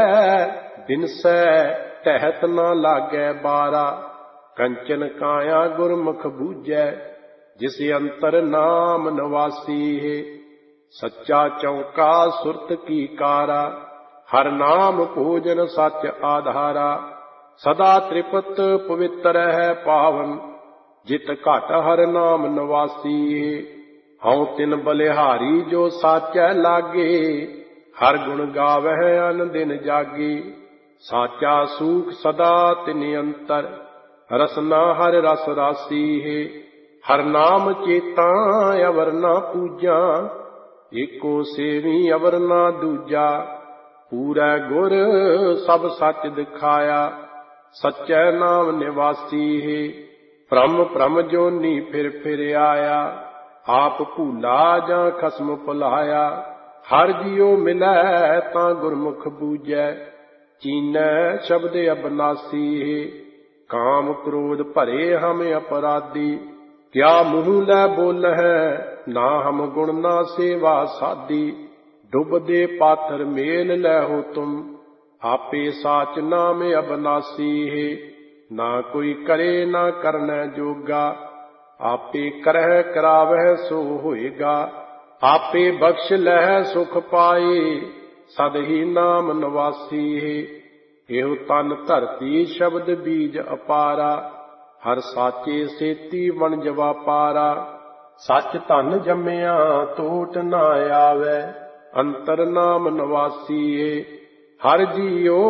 ਬਿਨਸੈ ਟਹਿਤ ਨਾ ਲਾਗੈ ਬਾਰਾ। ਕੰਚਨ ਕਾਇਆ ਗੁਰਮੁਖ ਬੂਝੈ, ਜਿਸ ਅੰਤਰ ਨਾਮ ਨਵਾਸੀ ਹੈ। ਸੱਚਾ ਚੌਂਕਾ ਸੁਰਤ ਕੀ ਕਾਰਾ, ਹਰ ਨਾਮ ਭੋਜਨ ਸੱਚ ਆਧਾਰਾ। ਸਦਾ ਤ੍ਰਿਪਤ ਪਵਿੱਤਰ ਹੈ ਪਾਵਨ, ਜਿਤ ਘਟ ਹਰ ਨਾਮ ਨਵਾਸੀ ਹੈ। ਹਉ ਤਿਨ ਬਲਿਹਾਰੀ ਜੋ ਸਾਚੈ ਲਾਗੇ, ਹਰ ਗੁਣ ਗਾਵਹਿ ਅਨ ਦਿਨ ਜਾਗੇ। ਸਾਚਾ ਸੂਖ ਸਦਾ ਤਿਨ ਅੰਤਰ, ਰਸਨਾ ਹਰ ਰਸ ਰਾਸੀ ਹੈ। ਹਰ ਨਾਮ ਚੇਤਾ ਅਵਰ ਨਾ ਪੂਜਾ, ਏਕੋ ਸੇਵੀ ਅਵਰ ਨਾ ਦੂਜਾ। ਪੂਰੈ ਗੁਰ ਸਭ ਸੱਚ ਦਿਖਾਇਆ, ਸੱਚੈ ਨਾਮ ਨਿਵਾਸੀ ਹੈ। ਭ੍ਰਮ ਭ੍ਰਮ ਜੋਨੀ ਫਿਰ ਫਿਰ ਆਇਆ, ਆਪ ਭੂਲਾ ਜਾਂ ਖਸਮ ਭੁਲਾਇਆ। ਹਰ ਜਿਉ ਮਿਲੈ ਤਾਂ ਗੁਰਮੁਖ ਬੂਝੈ, ਚੀਨੈ ਸ਼ਬਦ ਅਬਨਾਸੀ ਹੈ। ਕਾਮ ਕ੍ਰੋਧ ਭਰੇ ਹਮ ਅਪਰਾਧੀ, ਕਿਆ ਮੂੰਹ ਲੈ ਬੋਲਹਿ ਨਾ ਹਮ ਗੁਣ ਨਾ ਸੇਵਾ ਸਾਧੀ। ਡੁੱਬਦੇ ਪਾਥਰ ਮੇਲ ਲੈਹੋ ਤੁਮ, ਆਪੇ ਸਾਚ ਨਾਮ ਅਬਨਾਸੀ ਹੈ। ਨਾ ਕੋਈ ਕਰੇ ਨਾ ਕਰਨੈ ਜੋਗਾ, ਆਪੇ ਕਰਹਿ ਕਰਾਵਹਿ ਸੋ ਹੋਏਗਾ। ਆਪੇ ਬਖਸ਼ ਲਹਿ ਸੁਖ ਪਾਏ, ਸਦ ਹੀ ਨਾਮ ਨਵਾਸੀ ਹੈ। ਇਹੋ ਤਨ ਧਰਤੀ ਸ਼ਬਦ ਬੀਜ ਅਪਾਰਾ, ਹਰ ਸਾਚੇ ਸੇਤੀ ਵਣਜ ਵਾਪਾਰਾ। ਸੱਚ ਧਨ ਜੰਮਿਆ ਤੋਟ ਨਾ ਆਵੈ, ਅੰਤਰ ਨਾਮ ਨਵਾਸੀ ਹੈ। ਹਰ ਜੀਉ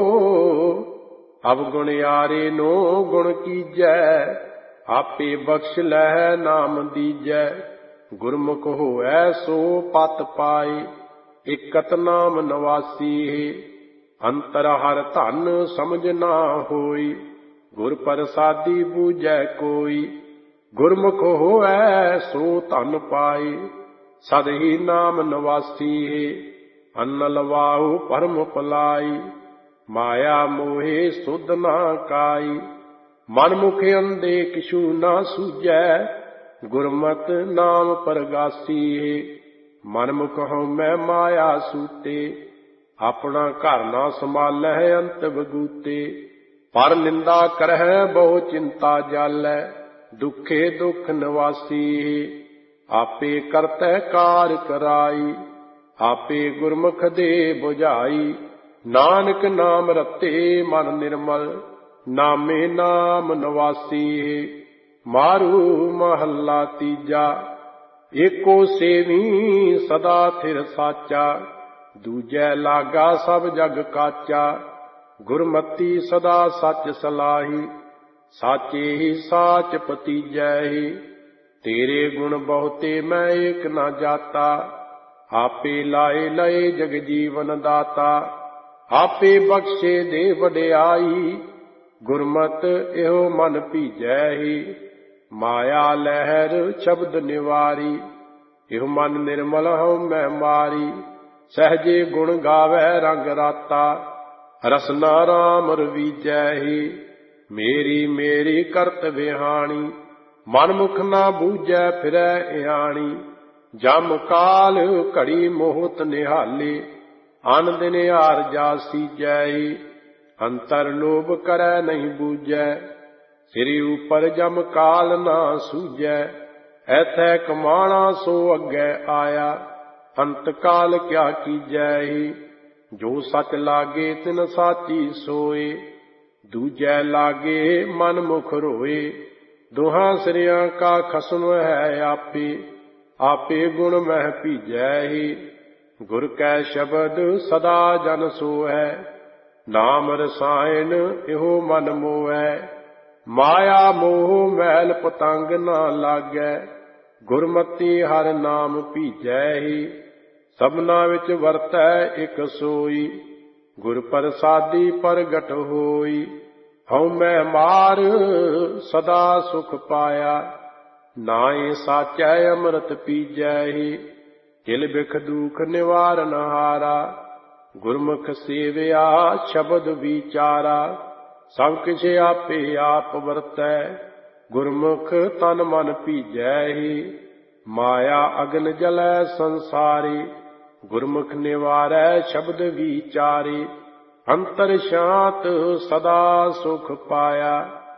ਅਵਗੁਣਿਆਰੇ ਨੋ ਗੁਣ ਕੀਜੈ, ਆਪੇ ਬਖਸ਼ ਲਹਿ ਨਾਮ ਦੀਜੈ। ਗੁਰਮੁਖ ਹੋਐ ਸੋ ਪਤ ਪਾਏ, ਇਕਤ ਨਾਮ ਨਵਾਸੀ ਹੈ। ਅੰਤਰ ਹਰ ਧਨ ਸਮਝ ਨਾ ਹੋਈ, ਗੁਰ ਪ੍ਰਸਾਦੀ ਬੂਝੈ ਕੋਈ। ਗੁਰਮੁਖ ਹੋਐ ਸੋ ਧਨ ਪਾਏ, ਸਦ ਹੀ ਨਾਮ ਨਵਾਸੀ ਹੈ। ਅੰਨ ਲਵਾਹੁ ਭਰਮ ਪਲਾਈ, ਮਾਇਆ ਮੋਹਿ ਸੁਧ ਨਾ ਕਾਈ। ਮਨ ਮੁਖ ਅੰਧੇ ਕਿਛੂ ਨਾ ਸੂਝੈ, ਗੁਰਮਤਿ ਨਾਮ ਪਰਗਾਸੀ ਹੈ। ਮਨ ਮੁਖ ਹਉਮੈ ਮਾਇਆ ਸੂਤੇ, ਆਪਣਾ ਘਰ ਨਾ ਸੰਭਾਲਹਿ ਅੰਤ ਬਗੂਤੇ। ਪਰ ਨਿੰਦਾ ਕਰਹਿ ਬਹੁ ਚਿੰਤਾ ਜਾਲੈ, ਦੁਖੇ ਦੁਖ ਨਿਵਾਸੀ ਹੈ। ਆਪੇ ਕਰਤੈ ਕਾਰ ਕਰਾਈ, ਆਪੇ ਗੁਰਮੁਖ ਦੇ ਬੁਝਾਈ। ਨਾਨਕ ਨਾਮ ਰਤੇ ਮਨ ਨਿਰਮਲ, ਨਾਮੇ ਨਾਮ ਨਵਾਸੀ ਹੈ। ਮਾਰੂ ਮਹੱਲਾ ਤੀਜਾ, ਏਕੋ ਸੇਵੀ ਸਦਾ ਥਿਰ ਸਾਚਾ। ਦੂਜੈ ਲਾਗਾ ਸਭ ਜਗ ਕਾਚਾ, ਗੁਰਮਤੀ ਸਦਾ ਸੱਚ ਸਲਾਹੀ। ਸਾਚੇ ਹੀ ਸਾਚ ਪਤੀਜੈ ਹੀ, ਤੇਰੇ ਗੁਣ ਬਹੁਤੇ ਮੈਂ ਏਕ ਨਾ ਜਾਤਾ। ਆਪੇ ਲਾਏ ਲਏ ਜਗ ਜੀਵਨ ਦਾਤਾ, ਆਪੇ ਬਖਸ਼ੇ ਦੇ ਵਡਿਆਈ। ਗੁਰਮਤਿ ਇਹੋ ਮਨ ਭੀਜੈ ਹੀ, ਮਾਇਆ ਲਹਿਰ ਸ਼ਬਦ ਨਿਵਾਰੀ। ਇਹੋ ਮਨ ਨਿਰਮਲ ਹਉਮੈ ਮਾਰੀ, ਸਹਜੇ ਗੁਣ ਗਾਵੈ ਰੰਗ ਰਾਤਾ। ਰਸਨਾ ਰਾਮ ਰਵੀਜੈ ਹੀ, ਮੇਰੀ ਮੇਰੀ ਕਰਤ ਵਿਹਾਣੀ। ਮਨ ਮੁਖ ਨਾ ਬੂਝੈ ਫਿਰੈ ਇਆਣੀ, ਜਮ ਕਾਲ ਘੜੀ ਮੋਹਤ ਨਿਹਾਲੇ। ਅਨ ਦਿਨ ਹਾਰ ਜਾ ਸੀਜੈ ਹੀ, ਅੰਤਰ ਲੋਭ ਕਰੈ ਨਹੀਂ ਬੂਝੈ। ਸਿਰਿ ਉਪਰ ਜਮ ਕਾਲ ਨਾ ਸੂਝੈ, ਐਥੈ ਕਮਾਣਾ ਸੋ ਅੱਗੇ ਆਇਆ। ਅੰਤ ਕਾਲ ਕਿਆ ਕੀਜੈ ਹੀ, ਜੋ ਸਚ ਲਾਗੇ ਤਿਨ ਸਾਚੀ ਸੋਏ। ਦੂਜੈ ਲਾਗੇ ਮਨ ਮੁਖ ਰੋਏ, ਦੋਹਾਂ ਸਿਰਿਆਂ ਕਾ ਖਸਮ ਹੈ ਆਪੇ। ਆਪੇ ਗੁਣ ਮਹਿ ਭੀਜੈ ਹੀ, ਗੁਰ ਕੈ ਸ਼ਬਦ ਸਦਾ ਜਨ ਸੋਹੈ। ਨਾਮ ਰਸਾਇਣ ਇਹੋ ਮਨ ਮੋਹੈ, ਮਾਇਆ ਮੋਹ ਮੈਲ ਪਤੰਗ ਨਾ ਲਾਗੈ, ਗੁਰਮਤੀ ਹਰਿ ਨਾਮ ਭੀਜੈ ਹੀ। ਸਭਨਾ ਵਿੱਚ ਵਰਤੈ ਇਕ ਸੋਈ, ਗੁਰ ਪ੍ਰਸਾਦੀ ਪ੍ਰਗਟ ਹੋਈ। ਹਉ ਮੈਂ ਮਾਰ ਸਦਾ ਸੁਖ ਪਾਇਆ, ਨਾਏ ਸਾਚੈ ਅੰਮ੍ਰਿਤ ਪੀਜੈ ਹੀ। ਕਿਲ ਬਿਖ ਦੁਖ ਨਿਵਾਰਨ ਹਾਰਾ, ਗੁਰਮੁਖ ਸੇਵਿਆ ਸ਼ਬਦ ਵਿਚਾਰਾ। ਸਭ ਕਿਛ ਆਪੇ ਆਪ ਵਰਤੈ, ਗੁਰਮੁਖ ਤਨ ਮਨ ਭੀਜੈ ਹੀ। ਮਾਇਆ ਅਗਨ ਜਲੈ ਸੰਸਾਰੀ, ਗੁਰਮੁਖ ਨਿਵਾਰੈ ਸ਼ਬਦ ਵਿਚਾਰੀ। ਅੰਤਰ ਸ਼ਾਂਤ ਸਦਾ ਸੁਖ ਪਾਇਆ,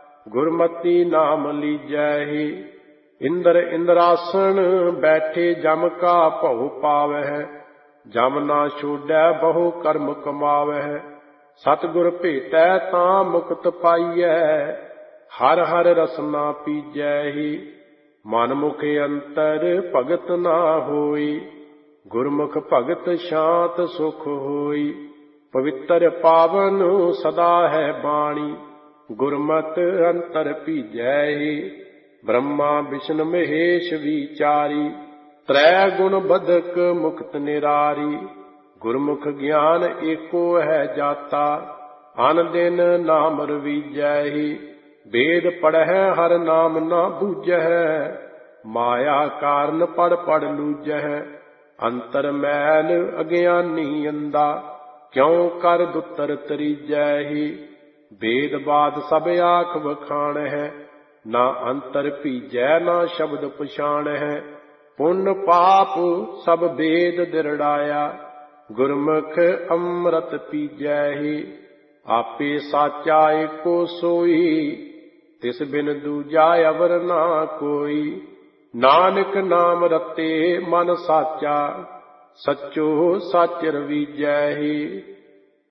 ਗੁਰਮਤੀ ਨਾਮ ਲੀਜੈ ਹੀ। ਇੰਦਰ ਇੰਦਰਾਸਣ ਬੈਠੇ ਜਮ ਕਾ ਭਉ ਪਾਵਹਿ, ਜਮ ਨਾ ਛੋਡੈ ਬਹੁ ਕਰਮ ਕਮਾਵਹਿ। ਸਤਿਗੁਰ ਭੇਟੈ ਤਾਂ ਮੁਕਤ ਪਾਈਐ, ਹਰ ਹਰ ਰਸਨਾ ਪੀਜੈ ਹੀ। ਮਨ ਮੁਖ ਅੰਤਰ ਭਗਤ ਨਾ ਹੋਈ, ਗੁਰਮੁਖ ਭਗਤ ਸ਼ਾਂਤ ਸੁਖ ਹੋਈ। ਪਵਿੱਤਰ ਪਾਵਨ ਸਦਾ ਹੈ ਬਾਣੀ, ਗੁਰਮਤਿ ਅੰਤਰ ਭੀਜੈ ਹੀ। ਬ੍ਰਹਮਾ ਵਿਸ਼ਨ ਮਹੇਸ਼ ਵਿਚਾਰੀ, ਤ੍ਰੈ ਗੁਣ ਬਦਕ ਮੁਕਤ ਨਿਰਾਰੀ। ਗੁਰਮੁਖ ਗਿਆਨ ਏਕੋ ਹੈ ਜਾਤਾ, ਅਨ ਦਿਨ ਨਾਮ ਰਵੀਜੈ ਹੀ। ਵੇਦ ਪੜ੍ਹੈ ਹਰ ਨਾਮ ਨਾ ਬੂਝੈ, ਮਾਇਆ ਕਾਰਨ ਪੜ ਪੜ ਲੂਝੈ। ਅੰਤਰ ਮੈਲ ਅਗਿਆਨੀ ਅੰਦਾ, ਕਿਉ ਕਰ ਦੁੱਤਰ ਤਰੀਜੈ ਹੀ। ਵੇਦ ਬਾਦ ਸਭ ਆਖ ਵਖਾਣਹਿ, ਨਾ ਅੰਤਰ ਭੀਜੈ ਨਾ ਸ਼ਬਦ ਪਛਾਣਹਿ। ਪੁੰਨ ਪਾਪ ਸਭ ਵੇਦ ਦਿਰੜਾਇਆ, ਗੁਰਮੁਖ ਅੰਮ੍ਰਿਤ ਪੀਜੈ ਹੀ। ਆਪੇ ਸਾਚਾ ਏਕੋ ਸੋਈ, ਤਿਸ ਬਿਨ ਦੂਜਾ ਅਵਰ ਨਾ ਕੋਈ। ਨਾਨਕ ਨਾਮ ਰਤੇ ਮਨ ਸਾਚਾ, ਸੱਚੋ ਸੱਚ ਰਵੀਜੈ ਹੀ।